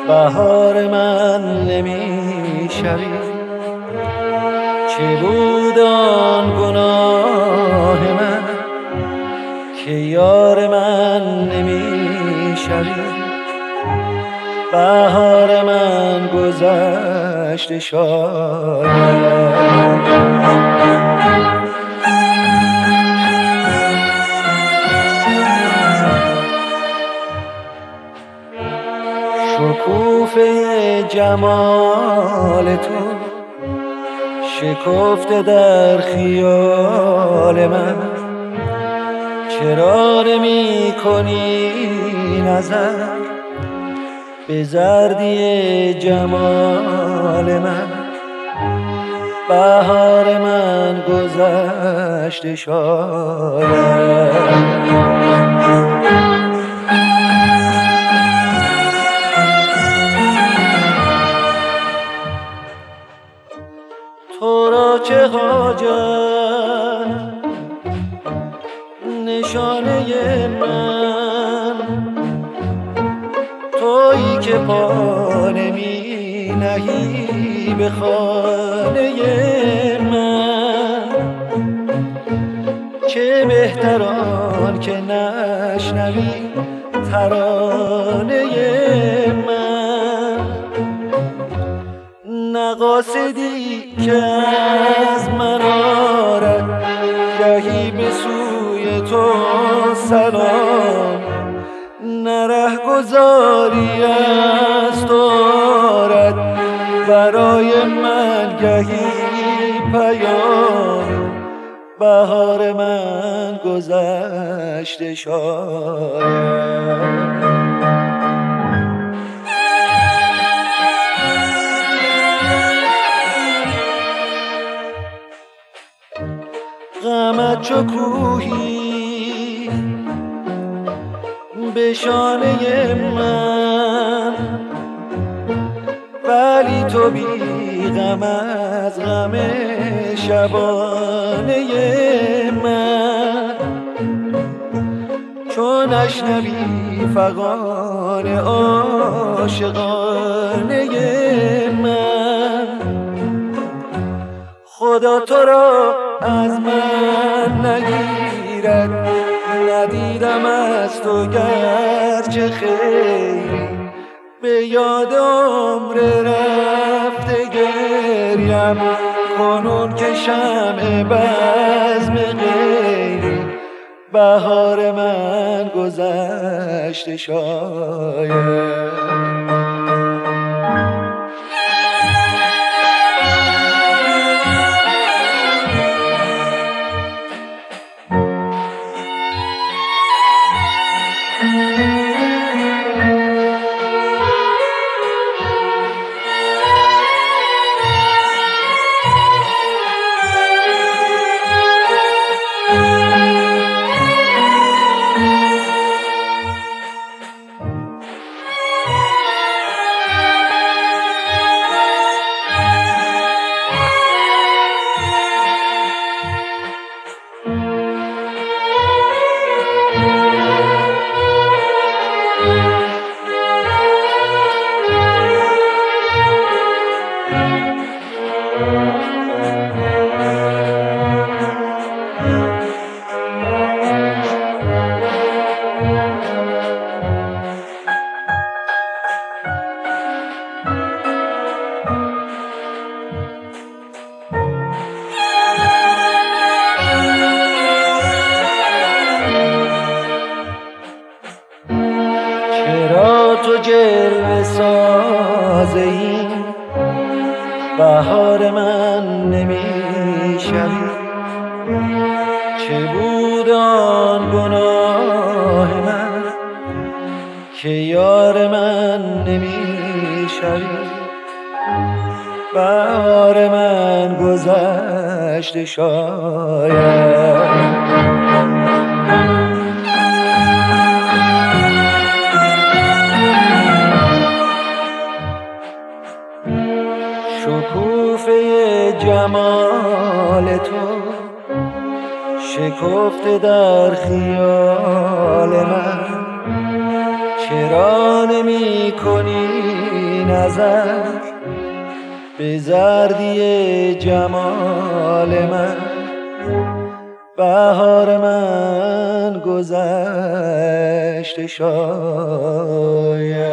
بهار من نمی شوی، چه بود آن گناه من که یار من نمی شوی. بهار من گذشته شاید، شکوفه جمال تو شکفته در خیال من، چرا نمی کنی نظر به زردی جمال من؟ بهار من گذشته شاید. تو را چه حاجت نشانه من، تویی که پا نمی نهی به خانه من. چه بهتران که نشنوی ترانه من، نه قاصدی که از من آرد گهی به سوی تو سلام، نه رهگذاری از تو آرد برای من گهی پیام. بهار من گذشته شاید، غمت چو کوهی به شانه من، ولی تو بی غم از غم شبانه من. چون نشنوی فغان عاشقانه من، خدا تو را از من نگیرد. ندیدم از تو گرچه خیری، به یاد عمر رفته گریم کنون که شمع بزم غیری. بهار من گذشته شاید، تو جلوه ساز این بهار من نمی شوی. چه بود آن گناه من که یار من نمی شوی. بهار من گذشته شاید، شکوفه جمال تو شکفته در خیال من، چرا نمی کنی نظر به زردی جمال من، بهار من گذشته شاید.